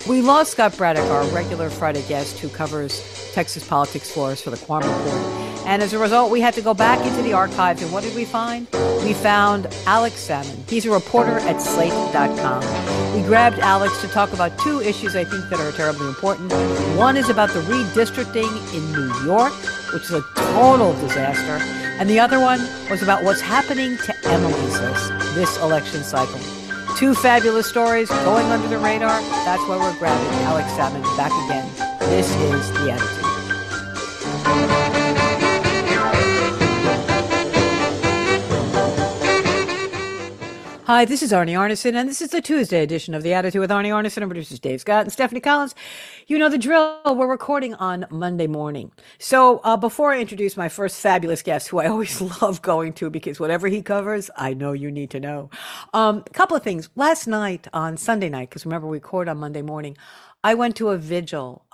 We lost Scott Braddock, our regular Friday guest who covers Texas politics for us for the Quorum Report. And as a result, we had to go back into the archives. And what did we find? We found Alex Salmon. He's a reporter at Slate.com. We grabbed Alex to talk about two issues I think that are terribly important. One is about the redistricting in New York, which is a total disaster. And the other one was about what's happening to Emily's List this election cycle. Two fabulous stories going under the radar. That's why we're grabbing Alex Salmon back again. This is The Attitude. Hi, this is Arnie Arnesen, and this is the Tuesday edition of The Attitude with Arnie Arnesen and producers Dave Scott and Stephanie Collins. You know the drill. We're recording on Monday morning. So before I introduce my first fabulous guest, who I always love going to because whatever he covers, I know you need to know. A couple of things. Last night, on Sunday night, because remember we record on Monday morning, I went to a vigil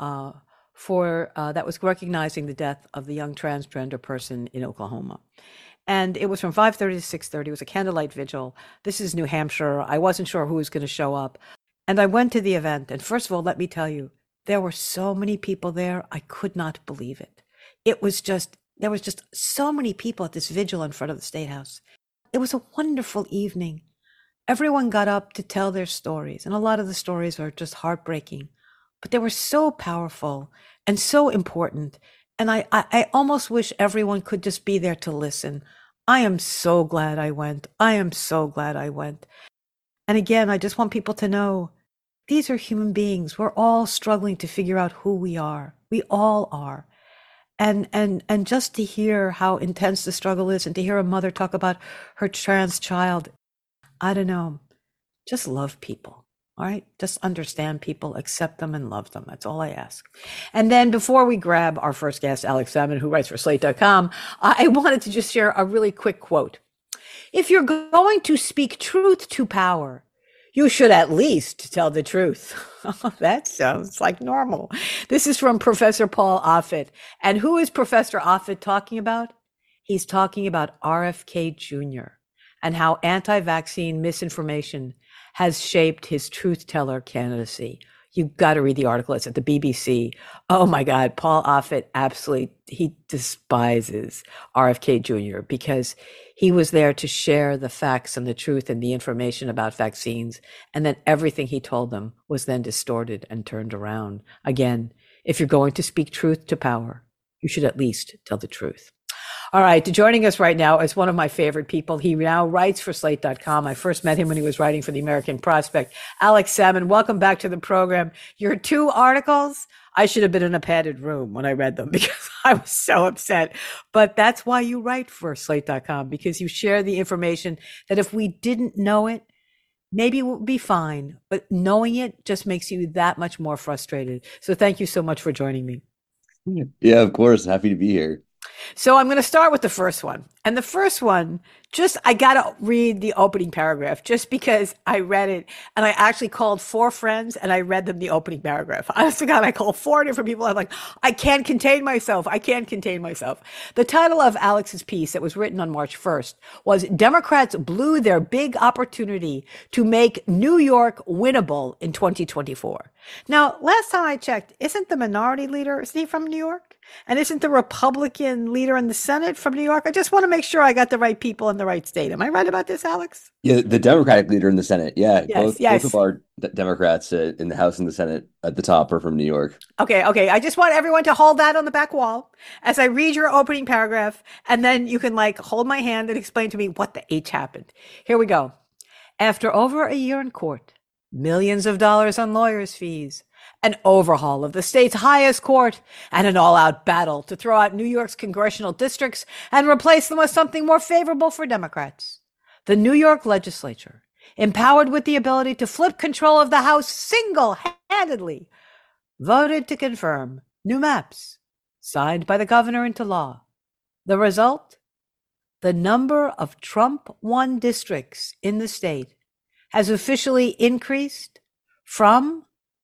that was recognizing the death of the young transgender person in Oklahoma. And it was from 5:30 to 6:30. It was a candlelight vigil. This is New Hampshire. I wasn't sure who was going to show up. And I went to the event. And first of all, let me tell you, there were so many people there. I could not believe it. There was just so many people at this vigil in front of the State House. It was a wonderful evening. Everyone got up to tell their stories. And a lot of the stories are just heartbreaking. But they were so powerful and so important. And I almost wish everyone could just be there to listen. I am so glad I went. I am so glad I went. And again, I just want people to know these are human beings. We're all struggling to figure out who we are. We all are. And just to hear how intense the struggle is and to hear a mother talk about her trans child, I don't know, just love people. All right, just understand people, accept them, and love them. That's all I ask. And then before we grab our first guest, Alex Salmon, who writes for Slate.com, I wanted to just share a really quick quote. If you're going to speak truth to power, you should at least tell the truth. That sounds like normal. This is from Professor Paul Offit. And who is Professor Offit talking about? He's talking about RFK Jr. and how anti-vaccine misinformation has shaped his truth teller candidacy. You've got to read the article. It's at the BBC. Oh my God, Paul Offit he despises RFK Jr. because he was there to share the facts and the truth and the information about vaccines. And then everything he told them was then distorted and turned around. Again, if you're going to speak truth to power, you should at least tell the truth. All right, joining us right now is one of my favorite people. He now writes for Slate.com. I first met him when he was writing for the American Prospect. Alex Salmon, welcome back to the program. Your two articles, I should have been in a padded room when I read them because I was so upset. But that's why you write for Slate.com, because you share the information that if we didn't know it, maybe it would be fine. But knowing it just makes you that much more frustrated. So thank you so much for joining me. Yeah, of course. Happy to be here. So I'm going to start with the first one. And the first one, I got to read the opening paragraph just because I read it. And I actually called 4 friends and I read them the opening paragraph. Honest to God, I called 4 different people. I'm like, I can't contain myself. I can't contain myself. The title of Alex's piece that was written on March 1st was Democrats Blew Their Big Opportunity to Make New York Winnable in 2024. Now, last time I checked, isn't the minority leader, is he from New York? And isn't the Republican leader in the Senate from New York? I just want to make sure I got the right people in the right state. Am I right about this, Alex? Yeah, the Democratic leader in the Senate. Yeah, yes. Both of our Democrats in the House and the Senate at the top are from New York. Okay. I just want everyone to hold that on the back wall as I read your opening paragraph, and then you can hold my hand and explain to me what the H happened. Here we go. After over a year in court, millions of dollars on lawyers' fees, an overhaul of the state's highest court, and an all-out battle to throw out New York's congressional districts and replace them with something more favorable for Democrats. The New York legislature, empowered with the ability to flip control of the House single-handedly, voted to confirm new maps signed by the governor into law. The result? The number of Trump-won districts in the state has officially increased from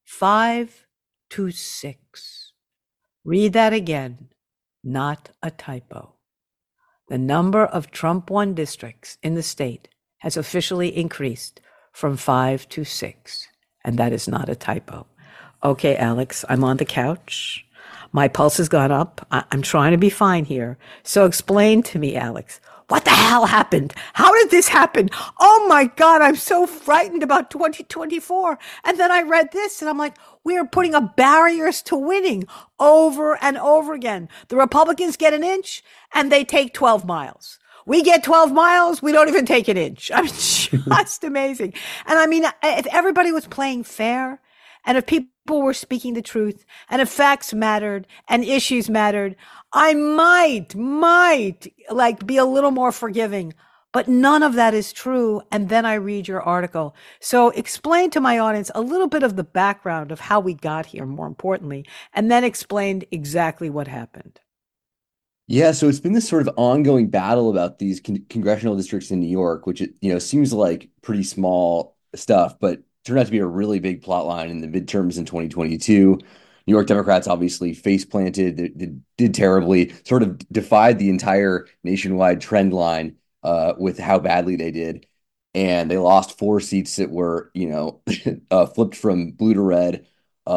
5 to 6. Read that again, not a typo. The number of Trump-won districts in the state has officially increased from 5 to 6, and that is not a typo. Okay, Alex, I'm on the couch. My pulse has gone up. I'm trying to be fine here. So explain to me, Alex, what the hell happened? How did this happen? Oh my God, I'm so frightened about 2024. And then I read this and I'm like, we are putting up barriers to winning over and over again. The Republicans get an inch and they take 12 miles. We get 12 miles, we don't even take an inch. I mean, just amazing. And I mean, if everybody was playing fair, and if people were speaking the truth, and if facts mattered and issues mattered, I might like be a little more forgiving. But none of that is true. And then I read your article. So explain to my audience a little bit of the background of how we got here, more importantly, and then explain exactly what happened. Yeah, so it's been this sort of ongoing battle about these congressional districts in New York, which seems like pretty small stuff, but turned out to be a really big plot line in the midterms in 2022. New York Democrats obviously face planted, they did terribly, sort of defied the entire nationwide trend line with how badly they did, and they lost four seats that were flipped from blue to red,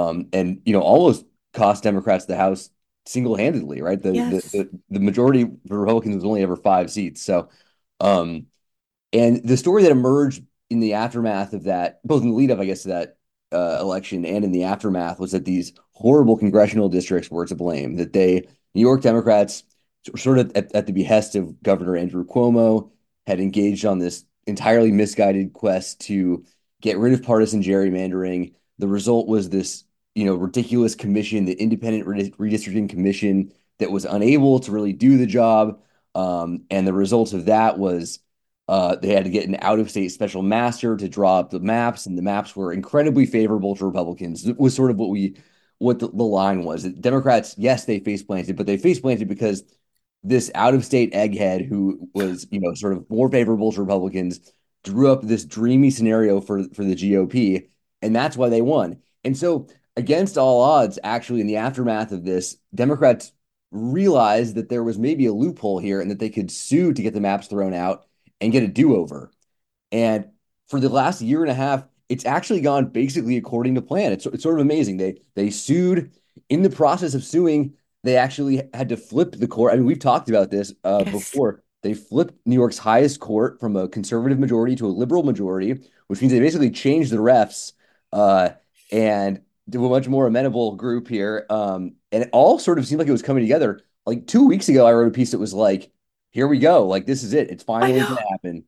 and almost cost Democrats the House single-handedly, right? The, the Yes. the the majority for Republicans was only ever five seats. So, um, and the story that emerged in the aftermath of that, both in the lead up, I guess, to that election and in the aftermath, was that these horrible congressional districts were to blame. That New York Democrats, sort of at the behest of Governor Andrew Cuomo, had engaged on this entirely misguided quest to get rid of partisan gerrymandering. The result was this, ridiculous commission, the Independent Redistricting Commission, that was unable to really do the job. And the result of that was they had to get an out-of-state special master to draw up the maps, and the maps were incredibly favorable to Republicans. It was sort of what the line was. Democrats, yes, they face planted, but they face planted because this out-of-state egghead who was, sort of more favorable to Republicans drew up this dreamy scenario for the GOP, and that's why they won. And so, against all odds, actually, in the aftermath of this, Democrats realized that there was maybe a loophole here and that they could sue to get the maps thrown out and get a do-over. And for the last year and a half, it's actually gone basically according to plan. It's sort of amazing. They sued. In the process of suing, they actually had to flip the court. I mean, we've talked about this Yes. before. They flipped New York's highest court from a conservative majority to a liberal majority, which means they basically changed the refs uh, and to a much more amenable group here. And it all sort of seemed like it was coming together. Like 2 weeks ago, I wrote a piece that was like, here we go. Like, this is it. It's I finally going know. to happen.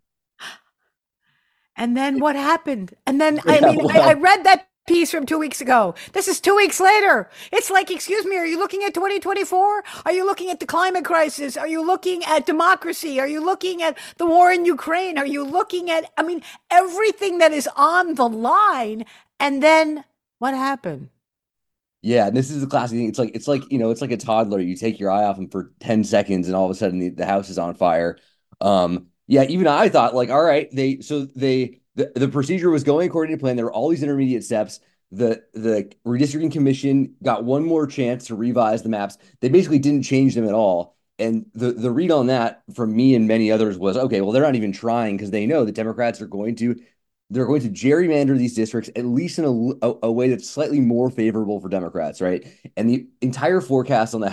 And then what happened? And then, I Yeah, mean, I well, read that piece from 2 weeks ago. This is 2 weeks later. It's like, excuse me, are you looking at 2024? Are you looking at the climate crisis? Are you looking at democracy? Are you looking at the war in Ukraine? Are you looking at, I mean, everything that is on the line? And then what happened? yeah, and this is the classic thing. It's like a toddler. You take your eye off him for 10 seconds and all of a sudden the house is on fire. Yeah, even I thought like, all right, the procedure was going according to plan. There were all these intermediate steps. The redistricting commission got one more chance to revise the maps. They basically didn't change them at all. And the read on that from me and many others was, okay, well, they're not even trying because they know the Democrats are going to they're going to gerrymander these districts at least in a way that's slightly more favorable for Democrats, right? And the entire forecast on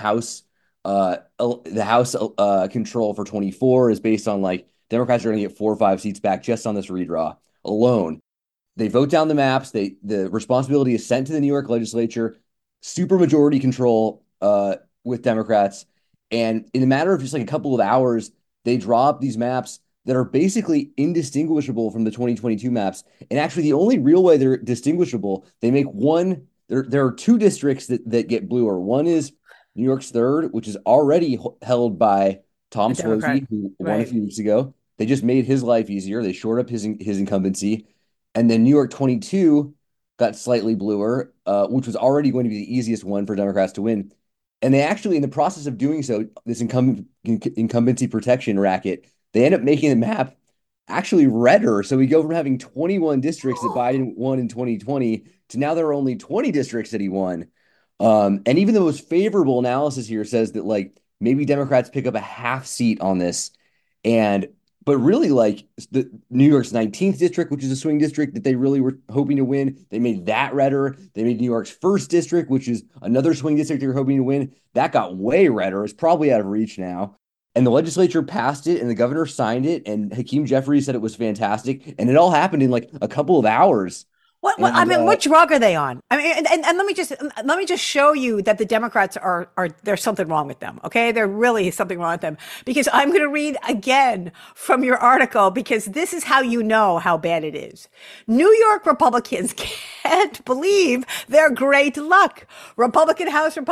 the House control for 24 is based on like Democrats are going to get 4 or 5 seats back just on this redraw alone. They vote down the maps. The responsibility is sent to the New York legislature, super majority control with Democrats, and in a matter of just like a couple of hours, they draw up these maps that are basically indistinguishable from the 2022 maps. And actually, the only real way they're distinguishable, they make one. There are two districts that get bluer. One is New York's third, which is already held by Tom A Democrat. Suozzi, who won a Right. few weeks ago. They just made his life easier. They shored up his incumbency, and then New York 22 got slightly bluer, which was already going to be the easiest one for Democrats to win. And they actually, in the process of doing so, this incumbency protection racket, they end up making the map actually redder. So we go from having 21 districts that Biden won in 2020 to now there are only 20 districts that he won. And even the most favorable analysis here says that like maybe Democrats pick up a half seat on this. And But really, like the New York's 19th district, which is a swing district that they really were hoping to win, they made that redder. They made New York's first district, which is another swing district they were hoping to win. That got way redder. It's probably out of reach now. And the legislature passed it and the governor signed it. And Hakeem Jeffries said it was fantastic. And it all happened in like a couple of hours. I And mean, what drug are they on? I mean, and let me just show you that the Democrats are there's something wrong with them. Okay, there really is something wrong with them because I'm going to read again from your article because this is how you know how bad it is. New York Republicans can't believe their great luck. Republican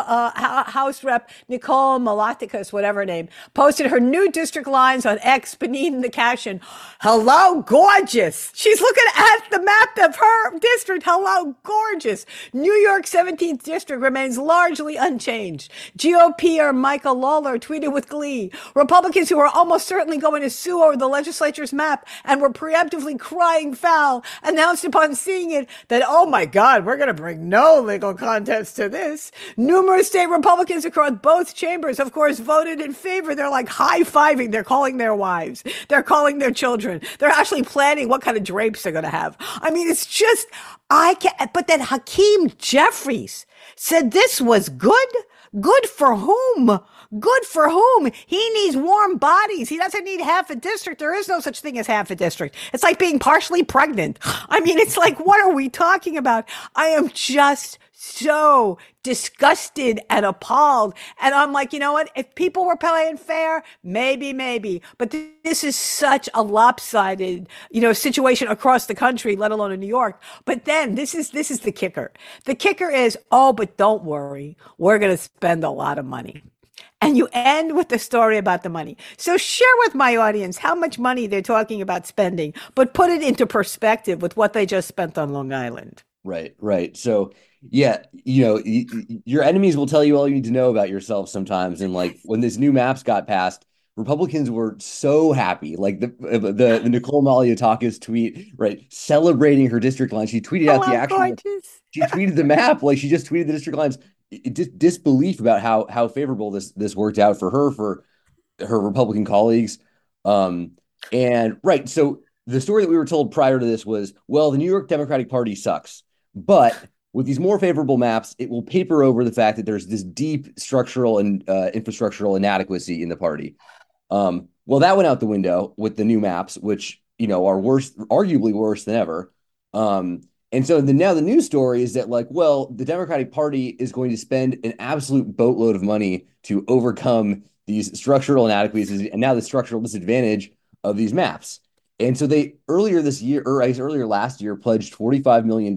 House Rep Nicole Malatikas, whatever her name, posted her new district lines on X beneath the caption, "Hello, gorgeous." She's looking at the map of her district. Hello, gorgeous. New York 17th district remains largely unchanged. GOPer Michael Lawler tweeted with glee. Republicans who are almost certainly going to sue over the legislature's map and were preemptively crying foul announced upon seeing it that, oh my God, we're going to bring no legal contest to this. Numerous state Republicans across both chambers, of course, voted in favor. They're like high-fiving. They're calling their wives. They're calling their children. They're actually planning what kind of drapes they're going to have. I mean, it's just, I can't, but then Hakeem Jeffries said this was good. Good for whom? Good for whom? He needs warm bodies. He doesn't need half a district. There is no such thing as half a district. It's like being partially pregnant. I mean, it's like, what are we talking about? I am just so disgusted and appalled. And I'm like, you know what? If people were playing fair, maybe. But this is such a lopsided, situation across the country, let alone in New York. But then this is the kicker. The kicker is, oh, but don't worry. We're going to spend a lot of money. And you end with the story about the money. So share with my audience how much money they're talking about spending, but put it into perspective with what they just spent on Long Island. Right. So, yeah, your enemies will tell you all you need to know about yourself sometimes. And like when this new maps got passed, Republicans were so happy. Like the Nicole Maliotakis tweet, right, celebrating her district line. She tweeted out the actual. Gorgeous. She tweeted the map, like she just tweeted the district lines. Disbelief about how favorable this worked out for her Republican colleagues. And right, so the story that we were told prior to this was, well, the New York Democratic Party sucks, but with these more favorable maps, it will paper over the fact that there's this deep structural and infrastructural inadequacy in the party. Well, that went out the window with the new maps, which are arguably worse than ever. And so now the news story is that, like, well, the Democratic Party is going to spend an absolute boatload of money to overcome these structural inadequacies and now the structural disadvantage of these maps. And so they earlier this year, or I guess earlier last year, pledged $45 million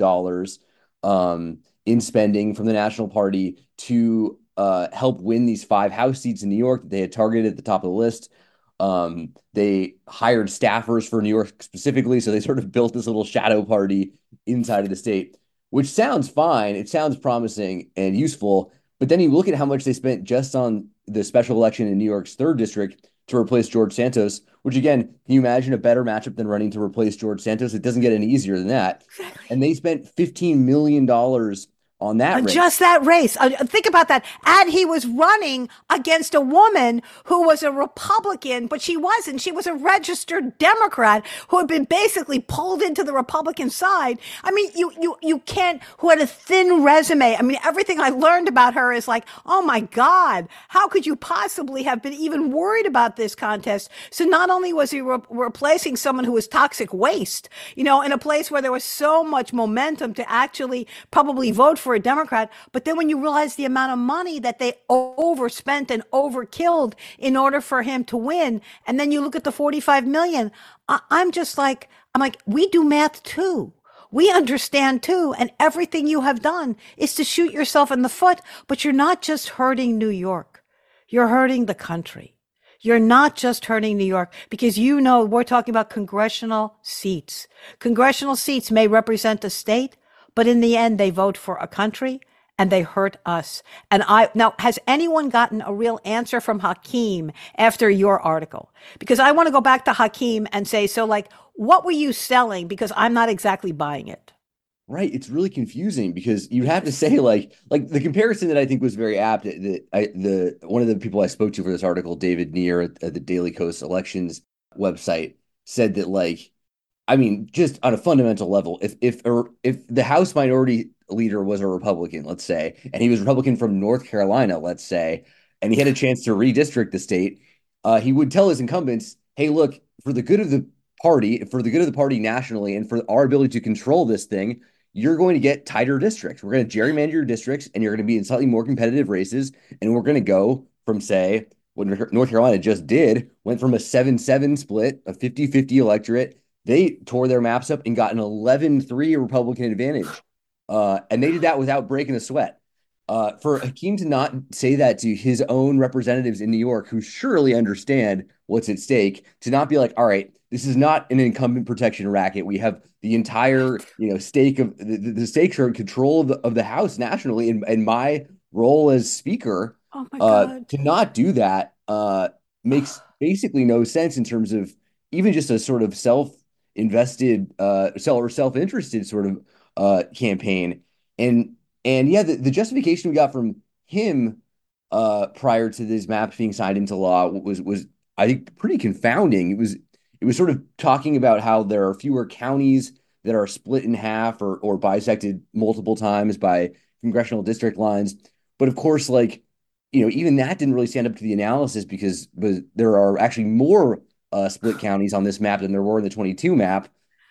in spending from the National Party to help win these 5 House seats in New York that they had targeted at the top of the list. They hired staffers for New York specifically, so they sort of built this little shadow party inside of the state, which sounds fine. It sounds promising and useful, but then you look at how much they spent just on the special election in New York's 3rd district to replace George Santos, which again, can you imagine a better matchup than running to replace George Santos? It doesn't get any easier than that. Exactly. And they spent $15 million on that race. Just that race. Think about that. And he was running against a woman who was a Republican, but she wasn't. She was a registered Democrat who had been basically pulled into the Republican side. I mean, you can't, who had a thin resume. I mean, everything I learned about her is like, oh my God, how could you possibly have been even worried about this contest? So not only was he replacing someone who was toxic waste, in a place where there was so much momentum to actually probably vote for a Democrat. But then when you realize the amount of money that they overspent and overkilled in order for him to win, and then you look at the 45 million, I'm like, we do math too. We understand too. And everything you have done is to shoot yourself in the foot. But you're not just hurting New York. You're hurting the country. You're not just hurting New York because we're talking about congressional seats. Congressional seats may represent a state, but in the end, they vote for a country and they hurt us. And now, has anyone gotten a real answer from Hakeem after your article? Because I want to go back to Hakeem and say, so like, what were you selling? Because I'm not exactly buying it. Right. It's really confusing because you have to say like the comparison that I think was very apt that one of the people I spoke to for this article, David Neer at the Daily Kos Elections website said that like, I mean, just on a fundamental level, if the House Minority Leader was a Republican, let's say, and he was Republican from North Carolina, let's say, and he had a chance to redistrict the state, he would tell his incumbents, "Hey, look, for the good of the party, for the good of the party nationally, and for our ability to control this thing, you're going to get tighter districts. We're going to gerrymander your districts, and you're going to be in slightly more competitive races, and we're going to go from, say, what North Carolina just did, went from a 7-7 split, a 50-50 electorate. They tore their maps up and got an 11-3 Republican advantage. And they did that without breaking a sweat. For Hakeem to not say that to his own representatives in New York, who surely understand what's at stake, to not be like, all right, this is not an incumbent protection racket. We have the entire, stake of the stakes are in control of the House nationally, and my role as speaker. Oh my God. To not do that makes basically no sense in terms of even just a sort of self-invested, self-interested sort of campaign. And yeah, the justification we got from him prior to these maps being signed into law was I think pretty confounding. It was sort of talking about how there are fewer counties that are split in half or bisected multiple times by congressional district lines. But of course, like, even that didn't really stand up to the analysis because there are actually more split counties on this map than there were in the 22 map.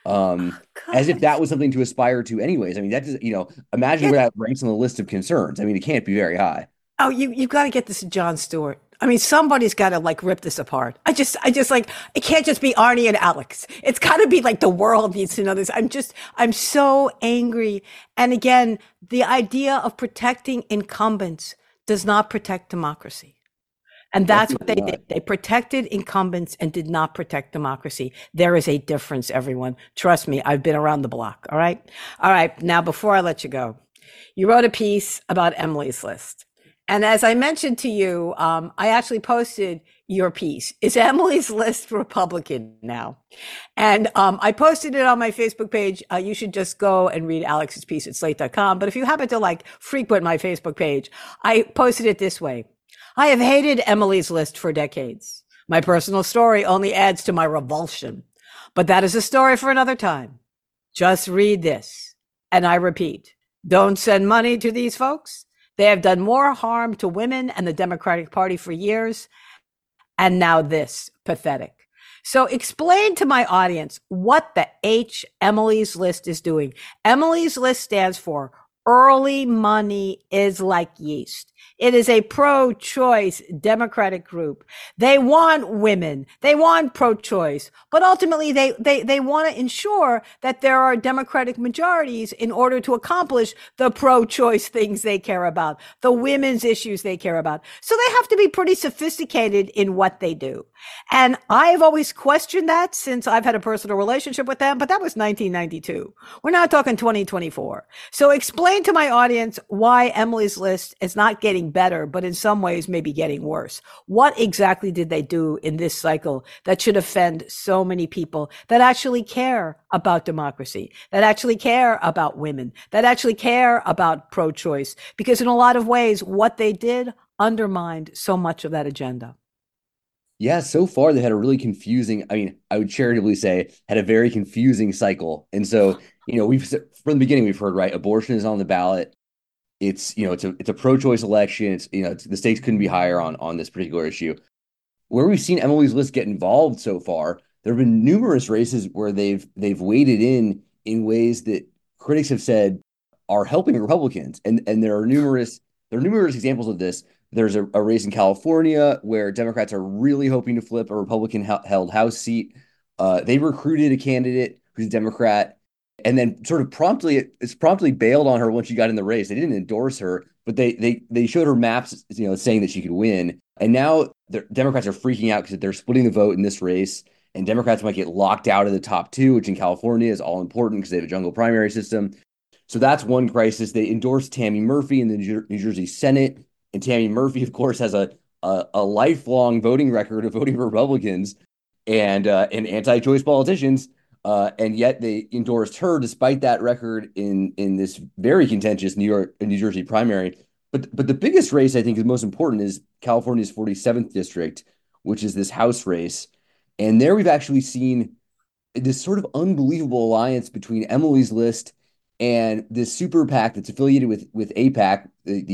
As if that was something to aspire to anyways. I mean, that does, imagine where that ranks on the list of concerns. I mean, it can't be very high. Oh, you've got to get this to Jon Stewart. I mean, somebody's got to like rip this apart. I just like, it can't just be Arnie and Alex. It's got to be like the world needs to know this. I'm so angry. And again, the idea of protecting incumbents does not protect democracy. And that's what they did. They protected incumbents and did not protect democracy. There is a difference, everyone. Trust me, I've been around the block. All right. All right. Now, before I let you go, you wrote a piece about Emily's List. And as I mentioned to you, I actually posted your piece. Is Emily's List Republican now? And I posted it on my Facebook page. You should just go and read Alex's piece at slate.com. But if you happen to like frequent my Facebook page, I posted it this way. I have hated Emily's List for decades. My personal story only adds to my revulsion. But that is a story for another time. Just read this. And I repeat, don't send money to these folks. They have done more harm to women and the Democratic Party for years. And now this, pathetic. So explain to my audience what the H Emily's List is doing. Emily's List stands for Early Money is Like Yeast. It is a pro-choice Democratic group. They want women. They want pro-choice. But ultimately, they want to ensure that there are Democratic majorities in order to accomplish the pro-choice things they care about, the women's issues they care about. So they have to be pretty sophisticated in what they do. And I've always questioned that since I've had a personal relationship with them, but that was 1992. We're now talking 2024. So explain to my audience why Emily's List is not getting better, but in some ways maybe getting worse. What exactly did they do in this cycle that should offend so many people that actually care about democracy, that actually care about women, that actually care about pro-choice? Because in a lot of ways, what they did undermined so much of that agenda. Yeah, so far they had a really confusing, I mean, I would charitably say had a very confusing cycle. And so, we've from the beginning we've heard, right, abortion is on the ballot. It's a pro-choice election. It's the stakes couldn't be higher on this particular issue. Where we've seen Emily's List get involved so far, there have been numerous races where they've waded in ways that critics have said are helping Republicans. And there are numerous examples of this. There's a race in California where Democrats are really hoping to flip a Republican held House seat. They recruited a candidate who's a Democrat, and then sort of promptly bailed on her once she got in the race. They didn't endorse her, but they showed her maps, saying that she could win. And now the Democrats are freaking out because they're splitting the vote in this race, and Democrats might get locked out of the top two, which in California is all important because they have a jungle primary system. So that's one crisis. They endorsed Tammy Murphy in the New Jersey Senate. And Tammy Murphy, of course, has a lifelong voting record of voting for Republicans and anti-choice politicians, and yet they endorsed her despite that record in this very contentious New Jersey primary. But the biggest race I think is most important is California's 47th district, which is this House race. And there we've actually seen this sort of unbelievable alliance between Emily's List and this super PAC that's affiliated with AIPAC,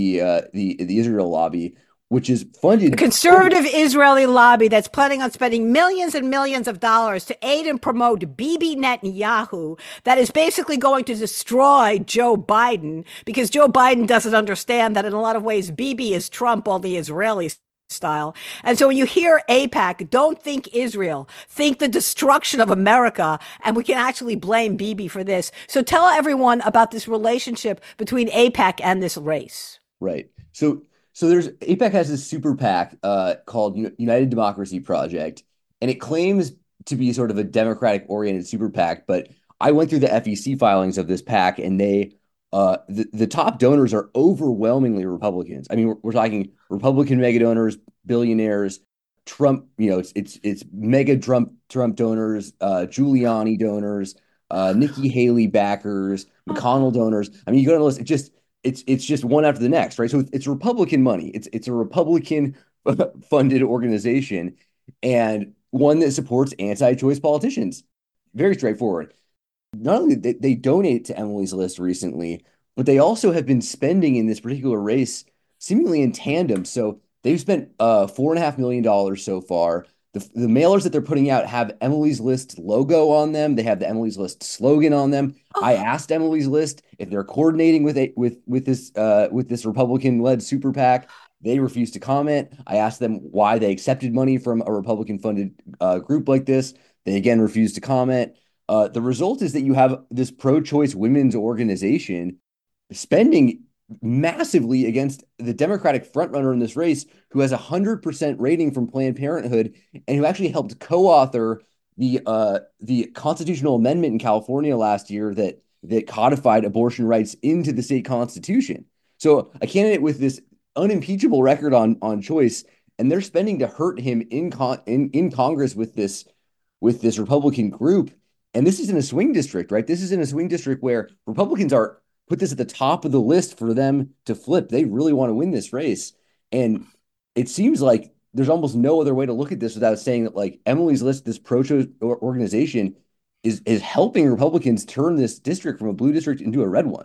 the Israel lobby, which is The funded. conservative Israeli lobby that's planning on spending millions and millions of dollars to aid and promote Bibi Netanyahu, that is basically going to destroy Joe Biden because Joe Biden doesn't understand that in a lot of ways Bibi is Trump, all the Israelis style. And so when you hear AIPAC, don't think Israel, think the destruction of America. And we can actually blame Bibi for this. So tell everyone about this relationship between AIPAC and this race. Right. So there's AIPAC has this super PAC called United Democracy Project, and it claims to be sort of a Democratic oriented super PAC. But I went through the FEC filings of this PAC, and the top donors are overwhelmingly Republicans. I mean, we're talking Republican mega donors, billionaires, Trump. It's mega Trump donors, Giuliani donors, Nikki Haley backers, McConnell donors. I mean, you go to the list. It's just one after the next, right? So it's Republican money. It's a Republican funded organization and one that supports anti-choice politicians. Very straightforward. Not only did they donate to Emily's List recently, but they also have been spending in this particular race seemingly in tandem. So they've spent $4.5 million so far. The mailers that they're putting out have Emily's List logo on them. They have the Emily's List slogan on them. I asked Emily's List if they're coordinating with this Republican-led super PAC. They refused to comment. I asked them why they accepted money from a Republican-funded group like this. They again refused to comment. The result is that you have this pro-choice women's organization spending massively against the Democratic frontrunner in this race, who has 100% rating from Planned Parenthood and who actually helped co-author the constitutional amendment in California last year that codified abortion rights into the state constitution. So a candidate with this unimpeachable record on choice, and they're spending to hurt him in Congress with this Republican group. And this is in a swing district, right? This is in a swing district where Republicans are put this at the top of the list for them to flip. They really want to win this race. And it seems like there's almost no other way to look at this without saying that, like, Emily's List, this pro-choice organization, is helping Republicans turn this district from a blue district into a red one.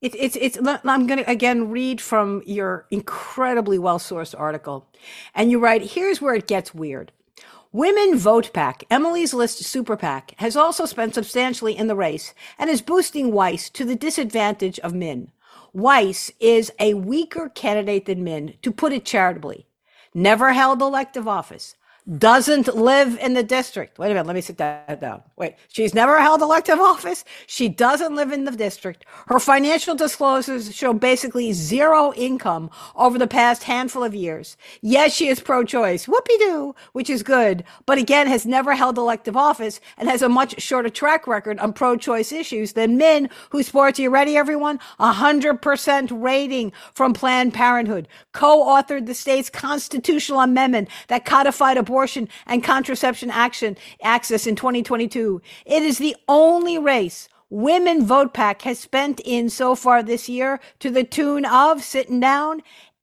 I'm going to again read from your incredibly well-sourced article. And you write, here's where it gets weird. Women Vote PAC, Emily's List Super PAC, has also spent substantially in the race and is boosting Weiss to the disadvantage of Min. Weiss is a weaker candidate than Min, to put it charitably. Never held elective office. Doesn't live in the district. Wait a minute, let me sit that down. Wait, she's never held elective office. She doesn't live in the district. Her financial disclosures show basically zero income over the past handful of years. Yes, she is pro-choice, whoopee-doo, which is good, but again has never held elective office and has a much shorter track record on pro-choice issues than Min, who sports, you ready everyone? 100% rating from Planned Parenthood, co-authored the state's constitutional amendment that codified abortion and contraception access in 2022. It is the only race Women Vote PAC has spent in so far this year to the tune of, sitting down,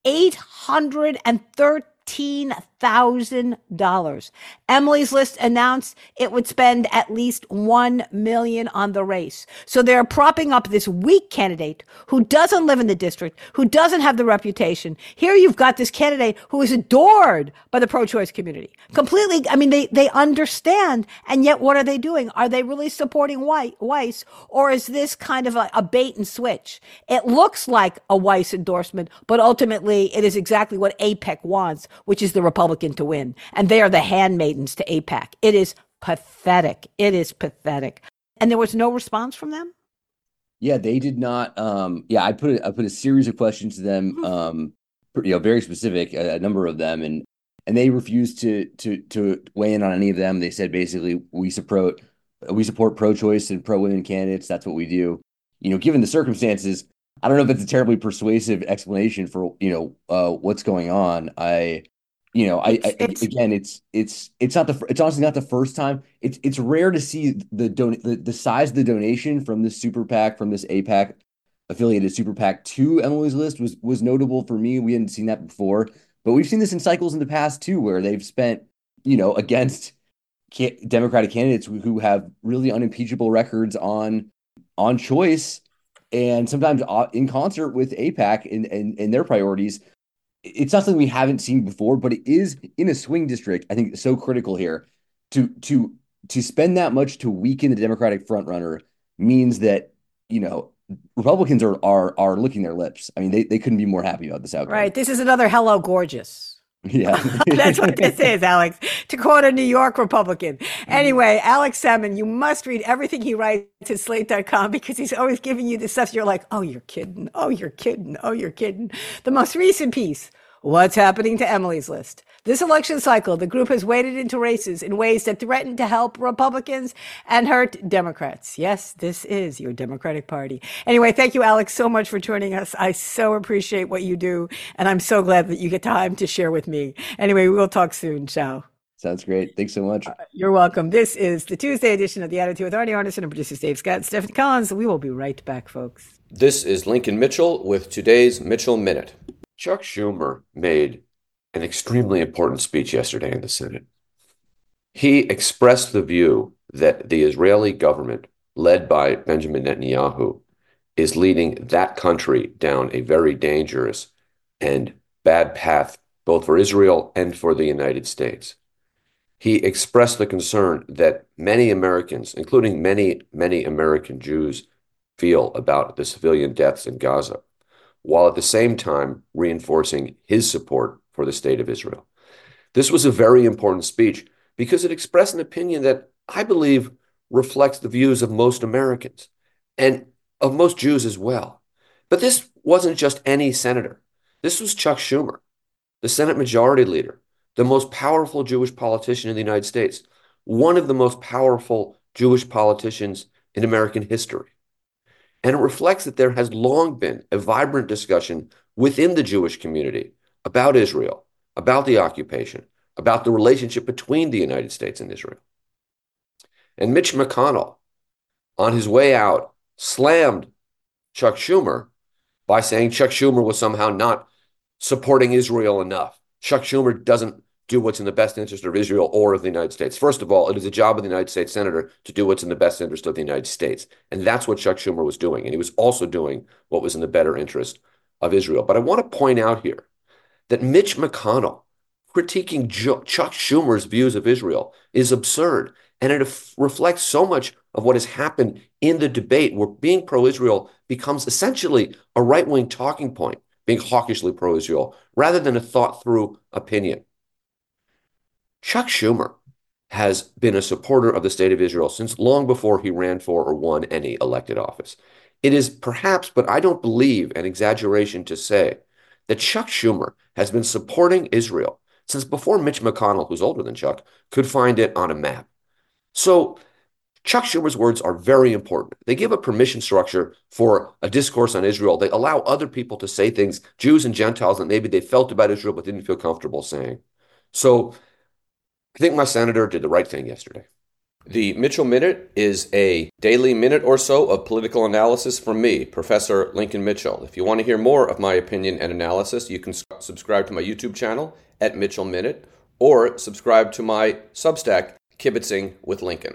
$813,000. Emily's List announced it would spend at least $1 million on the race. So they're propping up this weak candidate who doesn't live in the district, who doesn't have the reputation. Here you've got this candidate who is adored by the pro-choice community. Completely, I mean, they understand, and yet what are they doing? Are they really supporting Weiss, or is this kind of a bait and switch? It looks like a Weiss endorsement, but ultimately it is exactly what AIPAC wants, which is the Republican to win. And they are the handmaidens to AIPAC. It is pathetic. It is pathetic. And there was no response from them? Yeah, they did not. Yeah, I put a series of questions to them, very specific, a number of them, and they refused to weigh in on any of them. They said basically we support pro-choice and pro-women candidates. That's what we do. Given the circumstances, I don't know if it's a terribly persuasive explanation for what's going on. Again, it's honestly not the first time. It's rare to see the size of the donation from this super PAC, from this AIPAC affiliated super PAC to Emily's List was notable for me. We hadn't seen that before, but we've seen this in cycles in the past too, where they've spent against Democratic candidates who have really unimpeachable records on choice, and sometimes in concert with AIPAC and their priorities. It's not something we haven't seen before, but it is in a swing district. I think so critical here to spend that much to weaken the Democratic frontrunner means that Republicans are licking their lips. I mean, they couldn't be more happy about this outcome. Right. This is another hello, gorgeous. Yeah. That's what this is, Alex, to quote a New York Republican. Anyway, Alex Salmon, you must read everything he writes at slate.com because he's always giving you this stuff. You're like, oh, you're kidding. Oh, you're kidding. Oh, you're kidding. The most recent piece, what's happening to Emily's List? This election cycle, the group has waded into races in ways that threaten to help Republicans and hurt Democrats. Yes, this is your Democratic Party. Anyway, thank you, Alex, so much for joining us. I so appreciate what you do, and I'm so glad that you get time to share with me. Anyway, we'll talk soon. Ciao. Sounds great. Thanks so much. You're welcome. This is the Tuesday edition of The Attitude with Arnie Arnesen and producers Dave Scott and Stephanie Collins. We will be right back, folks. This is Lincoln Mitchell with today's Mitchell Minute. Chuck Schumer made an extremely important speech yesterday in the Senate. He expressed the view that the Israeli government, led by Benjamin Netanyahu, is leading that country down a very dangerous and bad path, both for Israel and for the United States. He expressed the concern that many Americans, including many American Jews, feel about the civilian deaths in Gaza, while at the same time reinforcing his support for the state of Israel. This was a very important speech because it expressed an opinion that I believe reflects the views of most Americans and of most Jews as well. But this wasn't just any senator. This was Chuck Schumer, the Senate Majority Leader, the most powerful Jewish politician in the United States, one of the most powerful Jewish politicians in American history. And it reflects that there has long been a vibrant discussion within the Jewish community about Israel, about the occupation, about the relationship between the United States and Israel. And Mitch McConnell, on his way out, slammed Chuck Schumer by saying Chuck Schumer was somehow not supporting Israel enough. Chuck Schumer doesn't do what's in the best interest of Israel or of the United States. First of all, it is the job of the United States Senator to do what's in the best interest of the United States. And that's what Chuck Schumer was doing. And he was also doing what was in the better interest of Israel. But I want to point out here that Mitch McConnell critiquing Chuck Schumer's views of Israel is absurd. And it reflects so much of what has happened in the debate where being pro-Israel becomes essentially a right-wing talking point, being hawkishly pro-Israel, rather than a thought-through opinion. Chuck Schumer has been a supporter of the state of Israel since long before he ran for or won any elected office. It is perhaps, but I don't believe, an exaggeration to say that Chuck Schumer has been supporting Israel since before Mitch McConnell, who's older than Chuck, could find it on a map. So Chuck Schumer's words are very important. They give a permission structure for a discourse on Israel. They allow other people to say things, Jews and Gentiles, that maybe they felt about Israel but didn't feel comfortable saying. So I think my senator did the right thing yesterday. The Mitchell Minute is a daily minute or so of political analysis from me, Professor Lincoln Mitchell. If you want to hear more of my opinion and analysis, you can subscribe to my YouTube channel at Mitchell Minute or subscribe to my Substack, Kibitzing with Lincoln.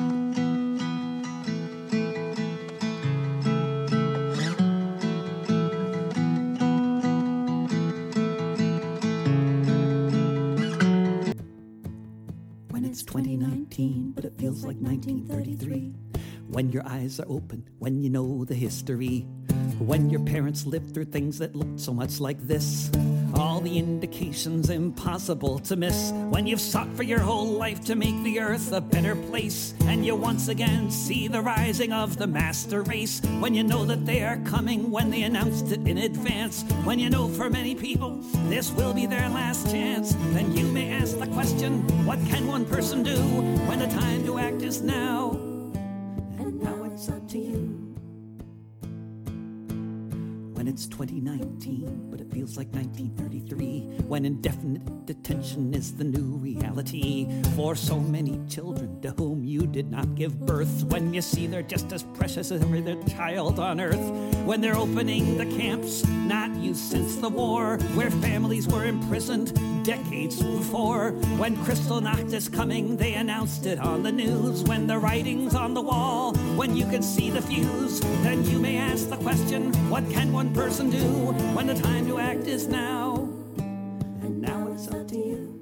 It's 2019, but it feels like 1933. When your eyes are open, when you know the history, when your parents lived through things that looked so much like this. All the indications impossible to miss. When you've sought for your whole life to make the earth a better place, and you once again see the rising of the master race. When you know that they are coming, when they announced it in advance. When you know for many people this will be their last chance. Then you may ask the question, what can one person do when the time to act is now? And now it's up to you. When it's it's 2019, but it feels like 1933, when indefinite detention is the new reality for so many children to whom you did not give birth. When you see they're just as precious as every other child on earth, when they're opening the camps not used since the war, where families were imprisoned decades before. When Kristallnacht is coming, they announced it on the news. When the writing's on the wall, when you can see the fuse, then you may ask the question, what can one person do when the time to act is now? And now it's up to you.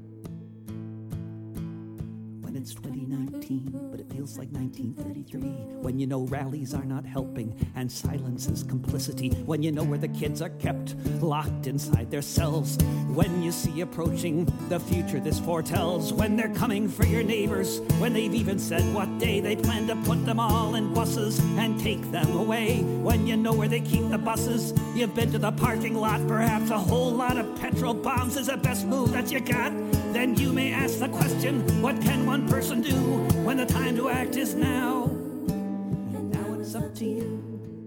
When it's 2019, but it feels like 1933, when you know rallies are not helping and silence is complicity, when you know where the kids are kept locked inside their cells, when you see approaching the future this foretells, when they're coming for your neighbors, when they've even said what day they plan to put them all in buses and take them away, when you know where they keep the buses, you've been to the parking lot, perhaps a whole lot of petrol bombs is the best move that you got, then you may ask the question, what can one person do when the time to act is now? And now it's up to you.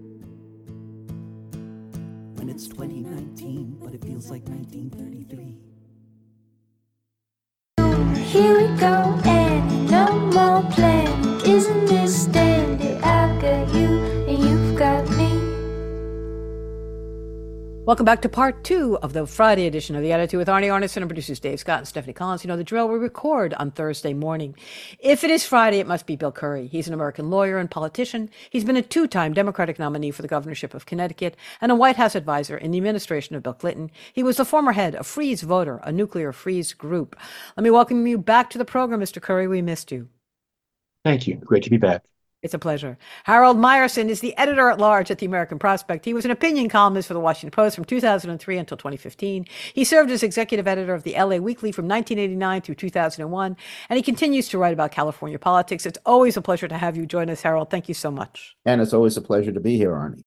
When it's 2019, but it feels like 1933. Here we go, and no more planning. Isn't this standard? I've got you, and you've got me. Welcome back to part 2 of the Friday edition of The Attitude with Arnie Arnesen and producers Dave Scott and Stephanie Collins. You know the drill. We record on Thursday morning. If it is Friday, it must be Bill Curry. He's an American lawyer and politician. He's been a 2-time Democratic nominee for the governorship of Connecticut and a White House advisor in the administration of Bill Clinton. He was the former head of Freeze Voter, a nuclear freeze group. Let me welcome you back to the program, Mr. Curry. We missed you. Thank you. Great to be back. It's a pleasure. Harold Meyerson is the editor-at-large at the American Prospect. He was an opinion columnist for the Washington Post from 2003 until 2015. He served as executive editor of the LA Weekly from 1989 through 2001, and he continues to write about California politics. It's always a pleasure to have you join us, Harold. Thank you so much. And it's always a pleasure to be here, Arnie.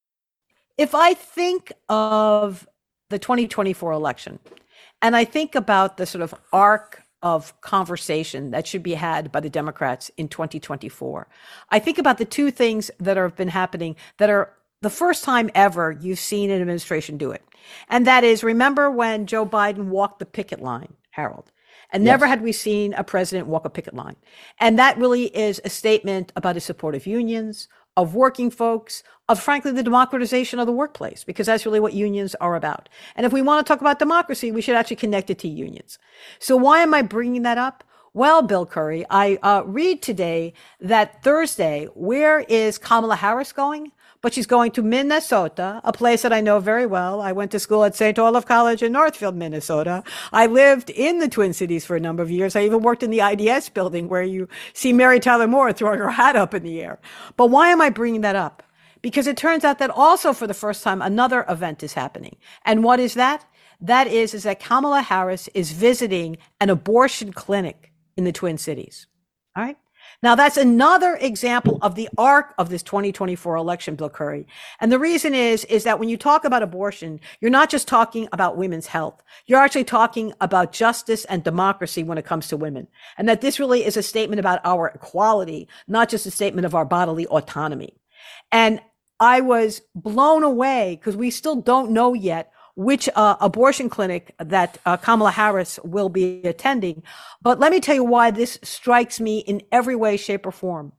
If I think of the 2024 election, and I think about the sort of arc of conversation that should be had by the Democrats in 2024. I think about the two things that have been happening that are the first time ever you've seen an administration do it. And that is, remember when Joe Biden walked the picket line, Harold? And never had we seen a president walk a picket line. And that really is a statement about his support of unions, of working folks, of frankly, the democratization of the workplace, because that's really what unions are about. And if we want to talk about democracy, we should actually connect it to unions. So why am I bringing that up? Well, Bill Curry, I read today that Thursday, where is Kamala Harris going? But she's going to Minnesota, a place that I know very well. I went to school at St. Olaf College in Northfield, Minnesota. I lived in the Twin Cities for a number of years. I even worked in the IDS building where you see Mary Tyler Moore throwing her hat up in the air. But why am I bringing that up? Because it turns out that also for the first time, another event is happening. And what is that? That is that Kamala Harris is visiting an abortion clinic in the Twin Cities. All right. Now, that's another example of the arc of this 2024 election, Bill Curry. And the reason is that when you talk about abortion, you're not just talking about women's health. You're actually talking about justice and democracy when it comes to women. And that this really is a statement about our equality, not just a statement of our bodily autonomy. And I was blown away because we still don't know yet which abortion clinic that Kamala Harris will be attending. But let me tell you why this strikes me in every way, shape, or form.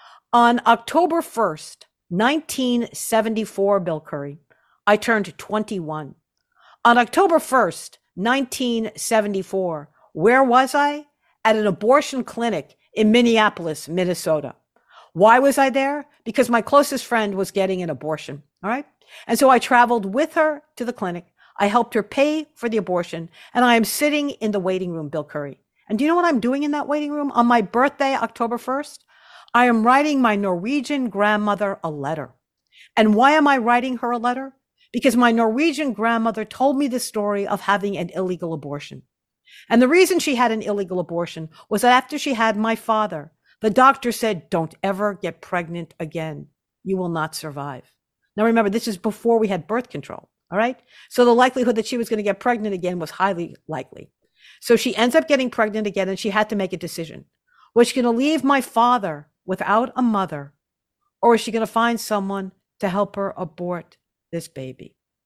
On October 1st, 1974, Bill Curry, I turned 21. On October 1st, 1974, where was I? At an abortion clinic in Minneapolis, Minnesota. Why was I there? Because my closest friend was getting an abortion, all right? And so I traveled with her to the clinic. I helped her pay for the abortion, and I am sitting in the waiting room, Bill Curry. And do you know what I'm doing in that waiting room? On my birthday, October 1st, I am writing my Norwegian grandmother a letter. And why am I writing her a letter? Because my Norwegian grandmother told me the story of having an illegal abortion. And the reason she had an illegal abortion was that after she had my father, the doctor said, don't ever get pregnant again. You will not survive. Now, remember, this is before we had birth control, all right? So the likelihood that she was going to get pregnant again was highly likely. So she ends up getting pregnant again, and she had to make a decision. Was she going to leave my father without a mother, or was she going to find someone to help her abort this baby?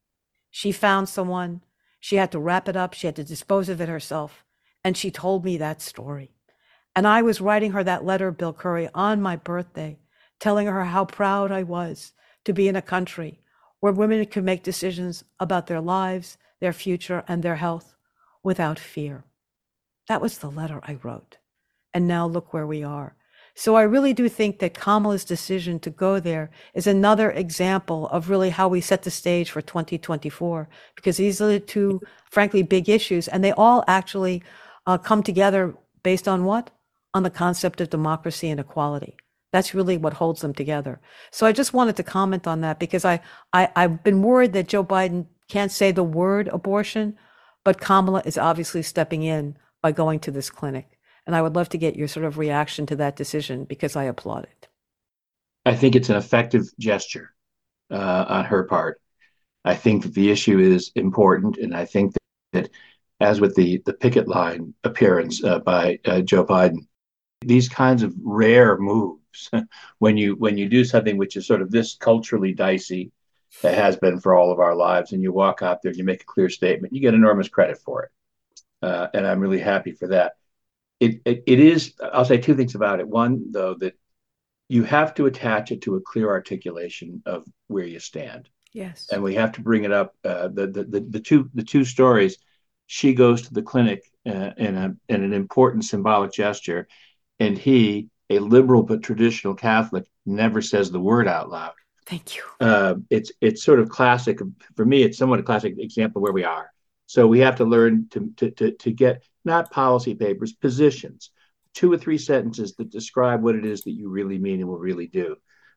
She found someone. She had to wrap it up. She had to dispose of it herself. And she told me that story. And I was writing her that letter, Bill Curry, on my birthday, telling her how proud I was to be in a country where women could make decisions about their lives, their future, and their health without fear. That was the letter I wrote. And now look where we are. So I really do think that Kamala's decision to go there is another example of really how we set the stage for 2024, because these are the two, frankly, big issues. And they all actually come together based on what? On the concept of democracy and equality. That's really what holds them together. So I just wanted to comment on that, because I've been worried that Joe Biden can't say the word abortion, but Kamala is obviously stepping in by going to this clinic. And I would love to get your sort of reaction to that decision, because I applaud it. I think it's an effective gesture on her part. I think that the issue is important, and I think that as with the picket line appearance by Joe Biden, these kinds of rare moves, when you do something which is sort of this culturally dicey, that has been for all of our lives, and you walk out there and you make a clear statement, you get enormous credit for it. And I'm really happy for that. It is, I'll say two things about it. One, though, that you have to attach it to a clear articulation of where you stand. Yes. And we have to bring it up. The two stories, she goes to the clinic in an important symbolic gesture, and he, a liberal but traditional Catholic, never says the word out loud. Thank you. It's sort of classic. For me, it's somewhat a classic example where we are. So we have to learn to get not policy papers, positions, 2 or 3 sentences that describe what it is that you really mean and will really do.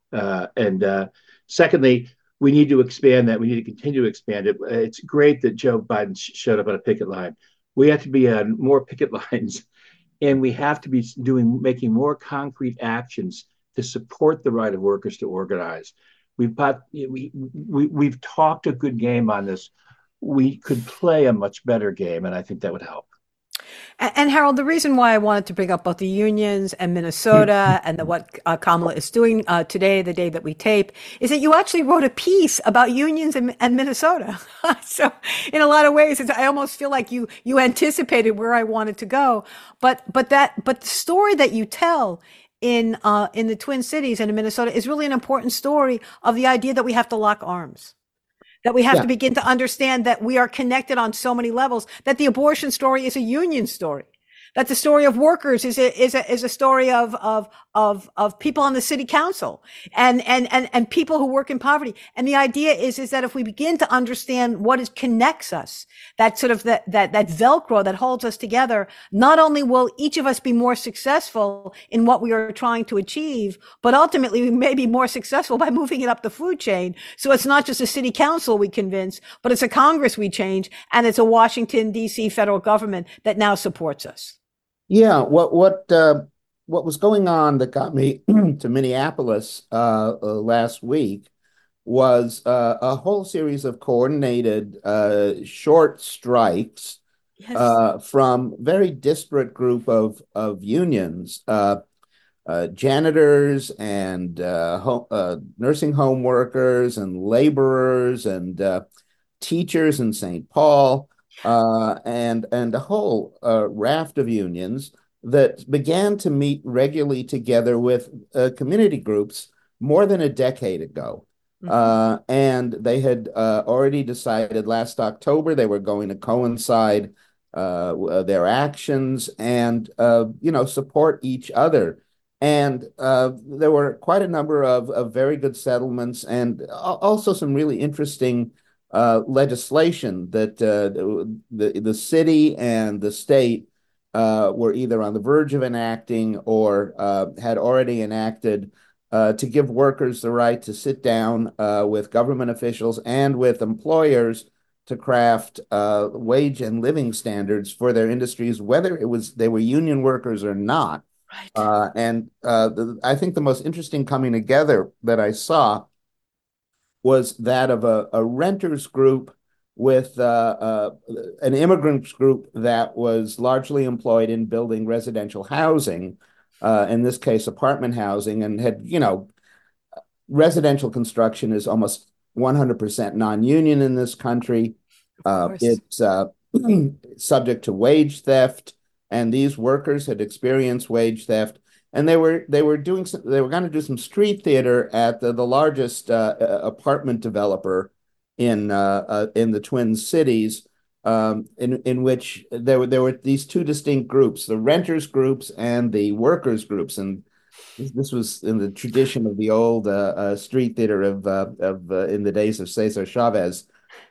Secondly, we need to expand that. We need to continue to expand it. It's great that Joe Biden showed up on a picket line. We have to be on more picket lines, and we have to be making more concrete actions to support the right of workers to organize. We've talked a good game on this. We could play a much better game, and I think that would help. And Harold, the reason why I wanted to bring up both the unions and Minnesota and what Kamala is doing today, the day that we tape, is that you actually wrote a piece about unions and Minnesota. So in a lot of ways, I almost feel like you anticipated where I wanted to go. But the story that you tell in the Twin Cities and in Minnesota is really an important story of the idea that we have to lock arms. That we have to begin to understand that we are connected on so many levels, that the abortion story is a union story, that the story of workers is a story of people on the city council and people who work in poverty. And the idea is that if we begin to understand what connects us, that sort of that Velcro that holds us together, not only will each of us be more successful in what we are trying to achieve, but ultimately we may be more successful by moving it up the food chain. So it's not just a city council we convince, but it's a Congress we change, and it's a Washington, D.C. federal government that now supports us. Yeah, what was going on that got me to Minneapolis last week was a whole series of coordinated short strikes from very disparate group of unions, janitors and nursing home workers and laborers and teachers in St. Paul. And a whole raft of unions that began to meet regularly together with community groups more than a decade ago. Mm-hmm. And they had already decided last October they were going to coincide their actions and, support each other. And there were quite a number of very good settlements and also some really interesting legislation that the city and the state were either on the verge of enacting or had already enacted to give workers the right to sit down with government officials and with employers to craft wage and living standards for their industries, whether they were union workers or not. Right. I think the most interesting coming together that I saw was that of a renters group with an immigrants group that was largely employed in building residential housing, in this case, apartment housing, and had, residential construction is almost 100% non-union in this country. Of course. It's subject to wage theft, and these workers had experienced wage theft, and they were going to do some street theater at the largest apartment developer in the Twin Cities, in which there were these two distinct groups, the renters groups and the workers groups, and this was in the tradition of the old street theater of in the days of Cesar Chavez.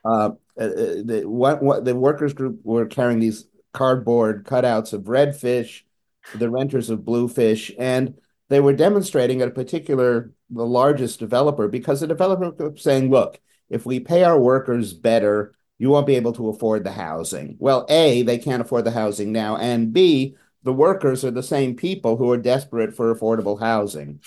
The workers group were carrying these cardboard cutouts of red fish, the renters of blue fish, and they were demonstrating at the largest developer, because the developer kept saying, look, if we pay our workers better, you won't be able to afford the housing. Well, A, they can't afford the housing now, and B, the workers are the same people who are desperate for affordable housing.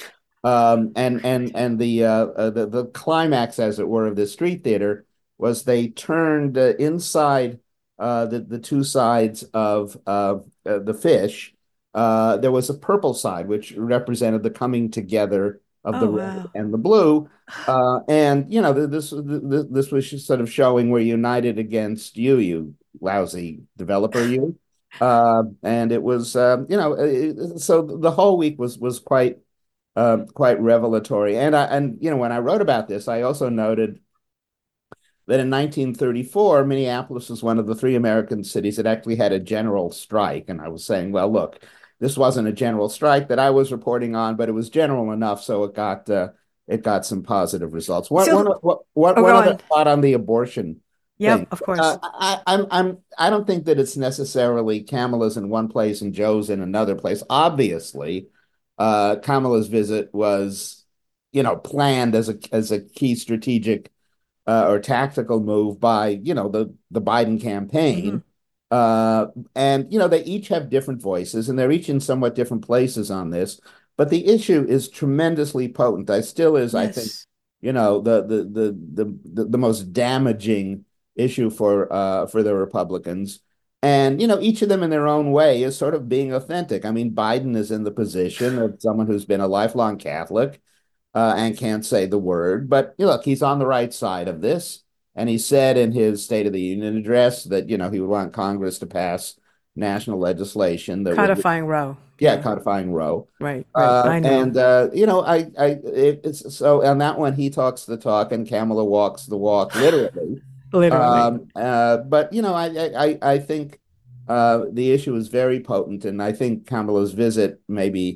And the climax, as it were, of the street theater was they turned inside the two sides of the fish. There was a purple side, which represented the coming together of the red and the blue. And, you know, this was sort of showing we're united against you, you lousy developer, you. And it was, so the whole week was quite revelatory. And you know, when I wrote about this, I also noted that in 1934, Minneapolis was one of the 3 American cities that actually had a general strike. And I was saying, well, look, this wasn't a general strike that I was reporting on, but it was general enough, so it got some positive results. One other thought on the abortion. Yeah, thing. of course. I don't think that it's necessarily Kamala's in one place and Joe's in another place. Obviously, Kamala's visit was, you know, planned as a key strategic or tactical move by, you know, the Biden campaign. And, you know, they each have different voices and they're each in somewhat different places on this. But the issue is tremendously potent. I think, you know, the most damaging issue for the Republicans. And, you know, each of them in their own way is sort of being authentic. I mean, Biden is in the position of someone who's been a lifelong Catholic and can't say the word. But, you know, look, he's on the right side of this. And he said in his State of the Union address that, you know, he would want Congress to pass national legislation that codifying Roe. Yeah, codifying Roe. Right. I know. And you know, it's so on that one he talks the talk and Kamala walks the walk, literally. Literally. But you know, I think the issue is very potent, and I think Kamala's visit maybe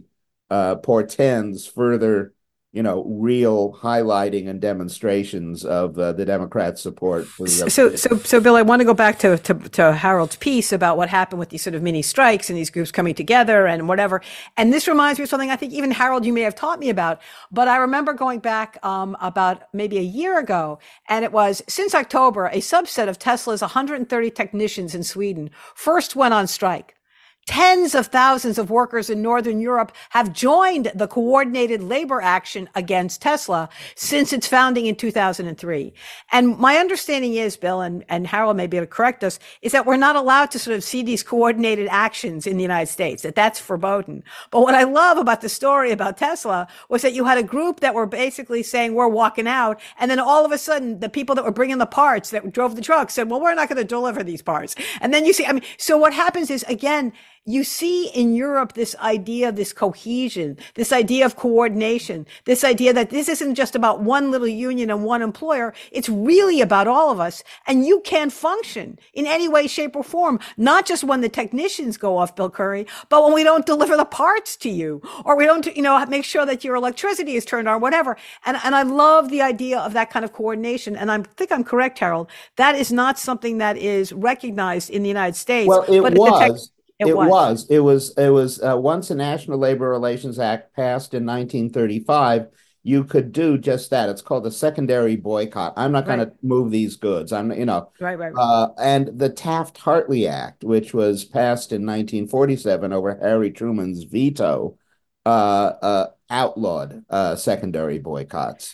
portends further, you know, real highlighting and demonstrations of the Democrats' support for the So Bill, I want to go back to Harold's piece about what happened with these sort of mini strikes and these groups coming together and whatever. And this reminds me of something I think even Harold, you may have taught me about. But I remember going back about maybe a year ago, and it was since October, a subset of Tesla's 130 technicians in Sweden first went on strike. Tens of thousands of workers in Northern Europe have joined the coordinated labor action against Tesla since its founding in 2003. And my understanding is, Bill, and Harold may be able to correct us, is that we're not allowed to sort of see these coordinated actions in the United States, that's verboten. But what I love about the story about Tesla was that you had a group that were basically saying, we're walking out. And then all of a sudden, the people that were bringing the parts that drove the truck said, well, we're not going to deliver these parts. And then you see, I mean, so what happens is, again, you see in Europe this idea of this cohesion, this idea of coordination, this idea that this isn't just about one little union and one employer. It's really about all of us. And you can't function in any way, shape, or form, not just when the technicians go off, Bill Curry, but when we don't deliver the parts to you, or we don't, you know, make sure that your electricity is turned on, whatever. And I love the idea of that kind of coordination. And I think I'm correct, Harold. That is not something that is recognized in the United States. Well, it was. It was once the National Labor Relations Act passed in 1935, you could do just that. It's called a secondary boycott. I'm not going to move these goods. I'm, you know, right. And the Taft-Hartley Act, which was passed in 1947 over Harry Truman's veto, outlawed secondary boycotts.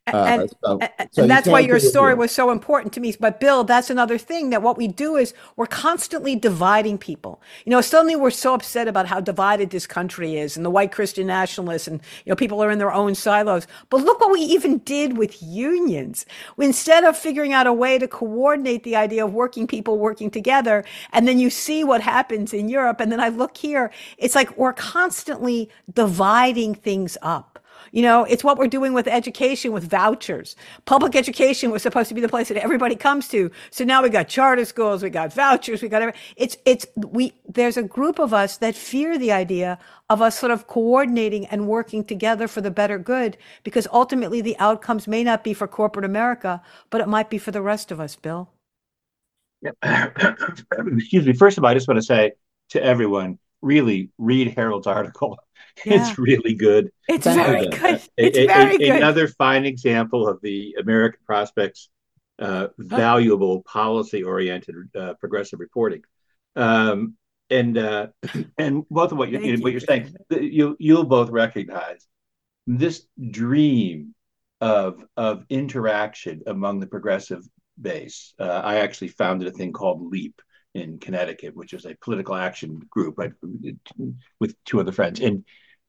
And, So, and so you that's why can't your do it story here. was so important to me. But Bill, that's another thing that what we do is we're constantly dividing people. Suddenly we're so upset about how divided this country is and the white Christian nationalists and, people are in their own silos. But look what we even did with unions. Instead of figuring out a way to coordinate the idea of working people working together, and then you see what happens in Europe. And then I look here, it's like we're constantly dividing things up. It's what we're doing with education, with vouchers. Public education was supposed to be the place that everybody comes to. So now we got charter schools, we got vouchers, we got there's a group of us that fear the idea of us sort of coordinating and working together for the better good, because ultimately the outcomes may not be for corporate America, but it might be for the rest of us, Bill. Excuse me. First of all, I just want to say to everyone, really read Harold's article. Yeah. It's really good. It's very good. It's very good. Another fine example of the American Prospects valuable policy-oriented progressive reporting. And both of what you're saying, you'll both recognize this dream of interaction among the progressive base. I actually founded a thing called LEAP in Connecticut, which is a political action group, right, with two other friends. And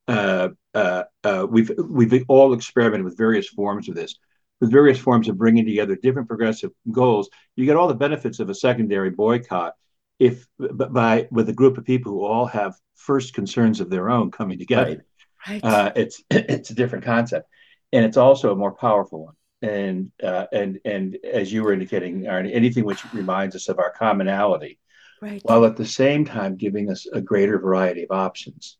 we've all experimented with various forms of this, with various forms of bringing together different progressive goals. You get all the benefits of a secondary boycott with a group of people who all have first concerns of their own coming together. Right. It's a different concept, and it's also a more powerful one. And as you were indicating, Arnie, anything which reminds us of our commonality, right, while at the same time giving us a greater variety of options,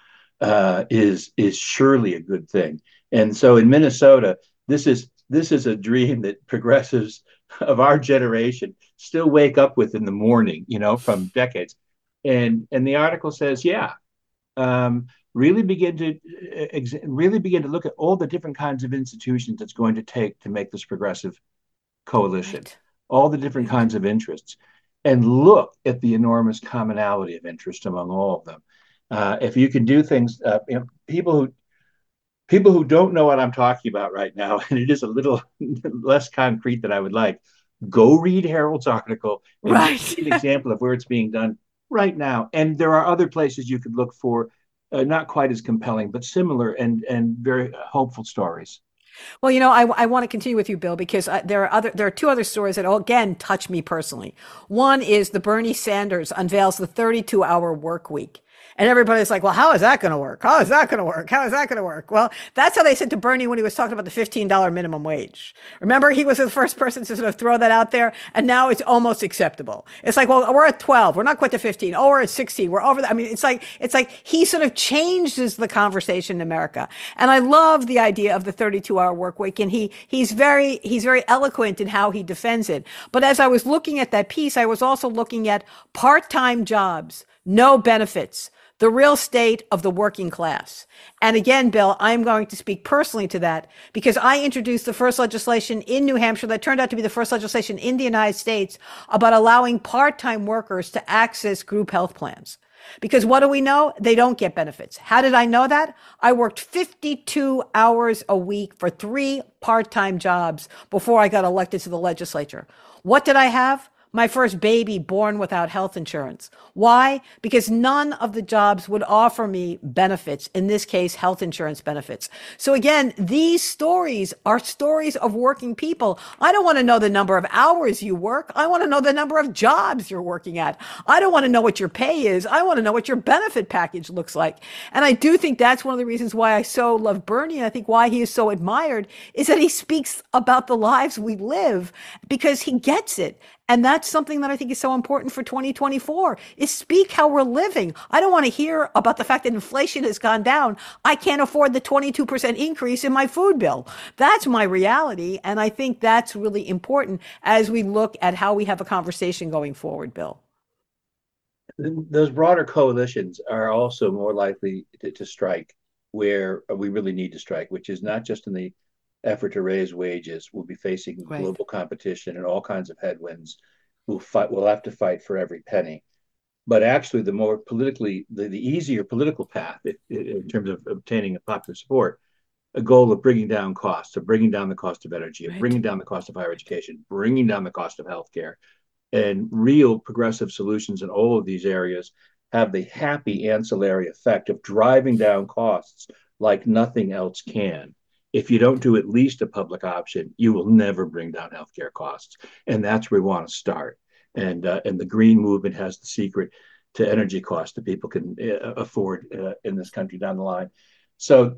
is surely a good thing. And so in Minnesota, this is a dream that progressives of our generation still wake up with in the morning, from decades. And the article says, really begin to look at all the different kinds of institutions it's going to take to make this progressive coalition, right, all the different kinds of interests, and look at the enormous commonality of interest among all of them. If you can do things, people who don't know what I'm talking about right now, and it is a little less concrete than I would like, go read Harold's article and right, see an example of where it's being done right now. And there are other places you could look for, not quite as compelling, but similar and very hopeful stories. Well, I want to continue with you, Bill, because there are two other stories that again touch me personally. One is the Bernie Sanders unveils the 32-hour work week. And everybody's like, well, how is that going to work? How is that going to work? How is that going to work? Well, that's how they said to Bernie when he was talking about the $15 minimum wage. Remember, he was the first person to sort of throw that out there. And now it's almost acceptable. It's like, well, we're at 12. We're not quite to 15. Oh, we're at 16. We're over that. I mean, it's like he sort of changes the conversation in America. And I love the idea of the 32-hour work week. And he's very eloquent in how he defends it. But as I was looking at that piece, I was also looking at part-time jobs, no benefits, the real state of the working class. And again, Bill, I'm going to speak personally to that because I introduced the first legislation in New Hampshire that turned out to be the first legislation in the United States about allowing part-time workers to access group health plans. Because what do we know? They don't get benefits. How did I know that? I worked 52 hours a week for 3 part-time jobs before I got elected to the legislature. What did I have? My first baby born without health insurance. Why? Because none of the jobs would offer me benefits, in this case, health insurance benefits. So again, these stories are stories of working people. I don't want to know the number of hours you work. I want to know the number of jobs you're working at. I don't want to know what your pay is. I want to know what your benefit package looks like. And I do think that's one of the reasons why I so love Bernie, and I think why he is so admired, is that he speaks about the lives we live because he gets it. And that's something that I think is so important for 2024 is speak how we're living. I don't want to hear about the fact that inflation has gone down. I can't afford the 22% increase in my food bill. That's my reality. And I think that's really important as we look at how we have a conversation going forward, Bill. Those broader coalitions are also more likely to strike where we really need to strike, which is not just in the effort to raise wages. We'll be facing global competition and all kinds of headwinds. We'll have to fight for every penny. But actually, the more politically, the easier political path in terms of obtaining a popular support a goal of bringing down costs, of bringing down the cost of energy, of Right. bringing down the cost of higher education, bringing down the cost of healthcare, and real progressive solutions in all of these areas have the happy ancillary effect of driving down costs like nothing else can. If you don't do at least a public option, you will never bring down healthcare costs, and that's where we want to start. And the green movement has the secret to energy costs that people can afford in this country down the line. So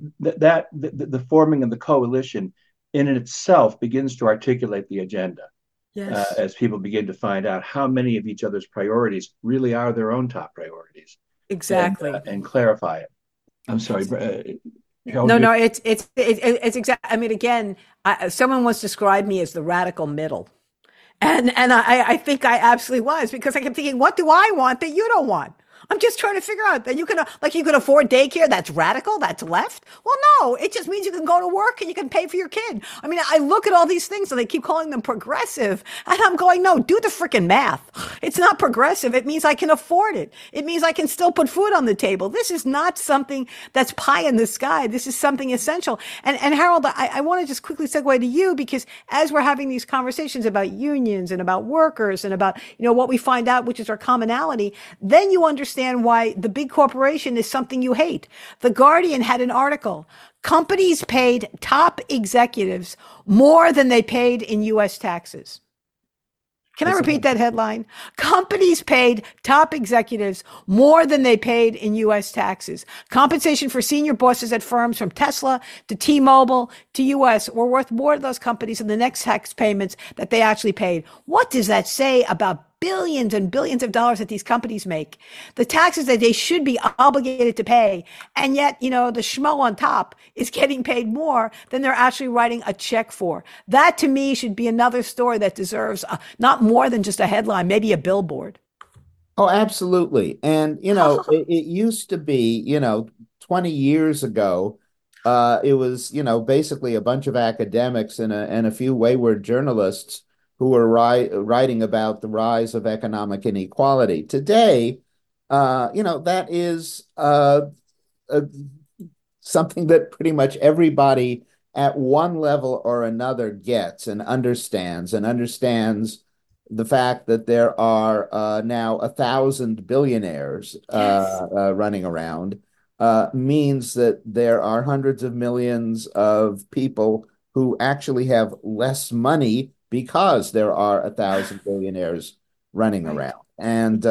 the forming of the coalition in itself begins to articulate the agenda Yes. as people begin to find out how many of each other's priorities really are their own top priorities, Exactly. and clarify it. I'm sorry. No, it's exactly. I mean, again, someone once described me as the radical middle. And I think I absolutely was, because I kept thinking, what do I want that you don't want? I'm just trying to figure out that you can afford daycare. That's radical. That's left. Well, no, it just means you can go to work and you can pay for your kid. I mean, I look at all these things and they keep calling them progressive, and I'm going, no, do the freaking math. It's not progressive. It means I can afford it. It means I can still put food on the table. This is not something that's pie in the sky. This is something essential. And Harold, I want to just quickly segue to you, because as we're having these conversations about unions and about workers and about, what we find out, which is our commonality, then you understand why the big corporation is something you hate. The Guardian had an article. Companies paid top executives more than they paid in U.S. taxes. Can I repeat that headline? Companies paid top executives more than they paid in U.S. taxes. Compensation for senior bosses at firms from Tesla to T-Mobile to U.S. were worth more to those companies than the next tax payments that they actually paid. What does that say about billions and billions of dollars that these companies make, the taxes that they should be obligated to pay, and yet, the schmo on top is getting paid more than they're actually writing a check for? That, to me, should be another story that deserves not more than just a headline, maybe a billboard. Oh, absolutely. And, it used to be, 20 years ago, it was, basically a bunch of academics and a few wayward journalists who were writing about the rise of economic inequality. Today, that is something that pretty much everybody at one level or another gets and understands the fact that there are now 1,000 billionaires running around means that there are hundreds of millions of people who actually have less money because there are 1,000 billionaires running around. And,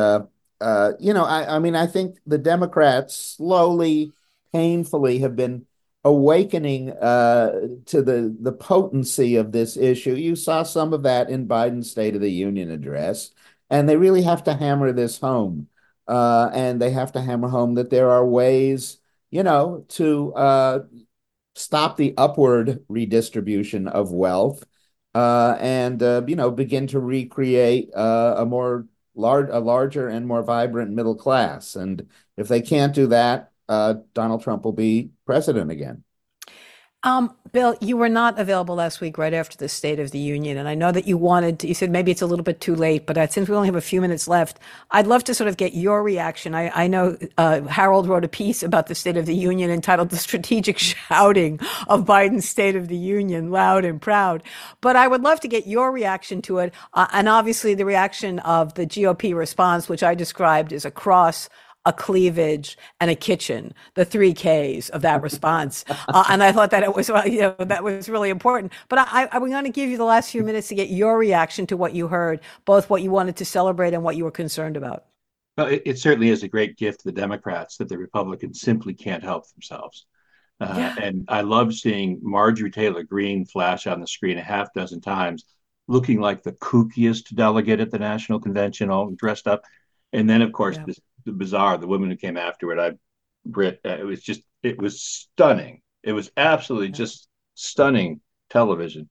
I think the Democrats slowly, painfully have been awakening to the potency of this issue. You saw some of that in Biden's State of the Union address, and they really have to hammer this home. And they have to hammer home that there are ways, to stop the upward redistribution of wealth, and begin to recreate a larger and more vibrant middle class. And if they can't do that, Donald Trump will be president again. Bill, you were not available last week right after the State of the Union. And I know that you said maybe it's a little bit too late, but since we only have a few minutes left, I'd love to sort of get your reaction. I know Harold wrote a piece about the State of the Union entitled "The Strategic Shouting of Biden's State of the Union, Loud and Proud." But I would love to get your reaction to it. And obviously the reaction of the GOP response, which I described as a cross, a cleavage, and a kitchen, the 3 Ks of that response. And I thought that it was, that was really important. But I'm going to give you the last few minutes to get your reaction to what you heard, both what you wanted to celebrate and what you were concerned about. Well, it certainly is a great gift to the Democrats that the Republicans simply can't help themselves. And I love seeing Marjorie Taylor Greene flash on the screen a half dozen times, looking like the kookiest delegate at the National Convention, all dressed up. And then, of course, the bizarre, the woman who came afterward, Britt, it was stunning. It was absolutely just stunning television.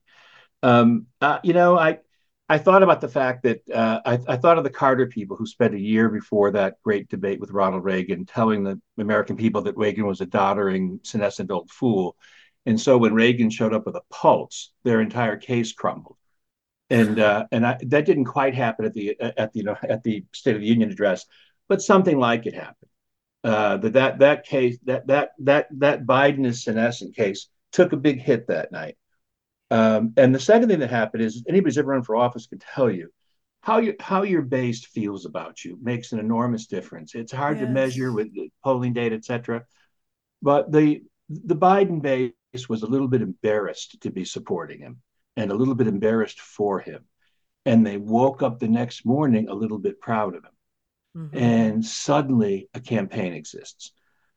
I thought about the fact that I thought of the Carter people who spent a year before that great debate with Ronald Reagan telling the American people that Reagan was a doddering, senescent old fool. And so when Reagan showed up with a pulse, their entire case crumbled. And that didn't quite happen at the State of the Union address, but something like it happened. That case, that Biden is senescent case took a big hit that night. And the second thing that happened is anybody's ever run for office can tell you how your base feels about you makes an enormous difference. It's hard to measure with polling data, et cetera. But the Biden base was a little bit embarrassed to be supporting him and a little bit embarrassed for him. And they woke up the next morning a little bit proud of him. Mm-hmm. And suddenly a campaign exists.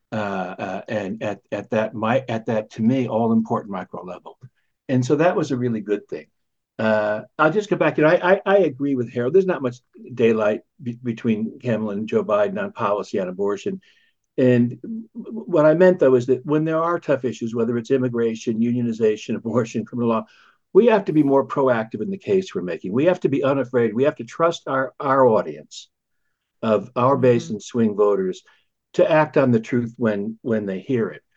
And at that, to me, all important micro level. And so that was a really good thing. I'll just go back. I agree with Harold. There's not much daylight between Kamala and Joe Biden on policy on abortion. And what I meant, though, is that when there are tough issues, whether it's immigration, unionization, abortion, criminal law, we have to be more proactive in the case we're making. We have to be unafraid. We have to trust our audience of our base and swing voters to act on the truth when they hear it.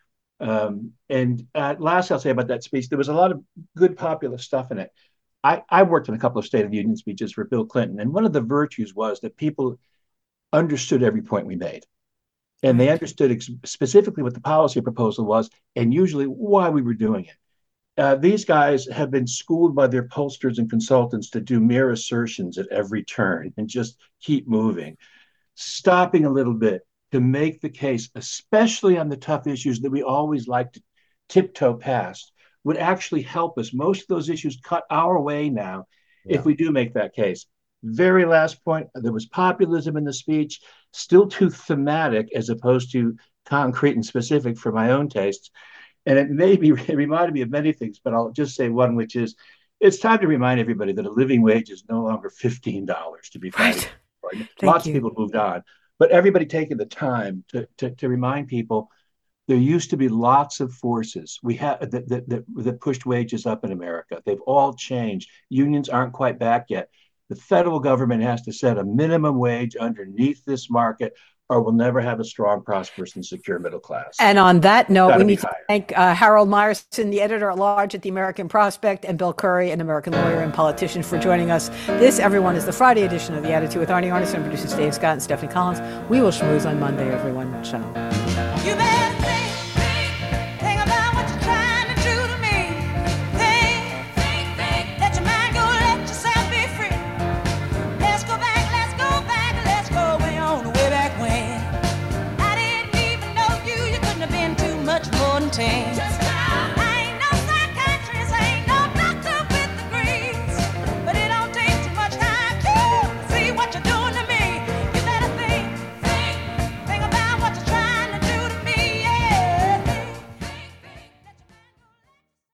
And last I'll say about that speech, there was a lot of good popular stuff in it. I worked in a couple of State of the Union speeches for Bill Clinton, and one of the virtues was that people understood every point we made. And they understood specifically what the policy proposal was and usually why we were doing it. These guys have been schooled by their pollsters and consultants to do mere assertions at every turn and just keep moving. Stopping a little bit to make the case, especially on the tough issues that we always like to tiptoe past, would actually help us. Most of those issues cut our way now if we do make that case. Very last point, there was populism in the speech, still too thematic as opposed to concrete and specific for my own tastes. And it reminded me of many things, but I'll just say one, which is it's time to remind everybody that a living wage is no longer $15 to be fighting. Right. Lots of people moved on, but everybody taking the time to remind people there used to be lots of forces that pushed wages up in America. They've all changed. Unions aren't quite back yet. The federal government has to set a minimum wage underneath this market, or we'll never have a strong, prosperous, and secure middle class. And on that note, we need to thank Harold Meyerson, the editor-at-large at the American Prospect, and Bill Curry, an American lawyer and politician, for joining us. This, everyone, is the Friday edition of The Attitude with Arnie Arnesen, producers Dave Scott and Stephanie Collins. We will schmooze on Monday, everyone. Ciao. You better think about what you're trying to do to me. Think, let your mind go, let yourself be free. Let's go back, way on, way back when. I didn't even know you couldn't have been too much more than 10.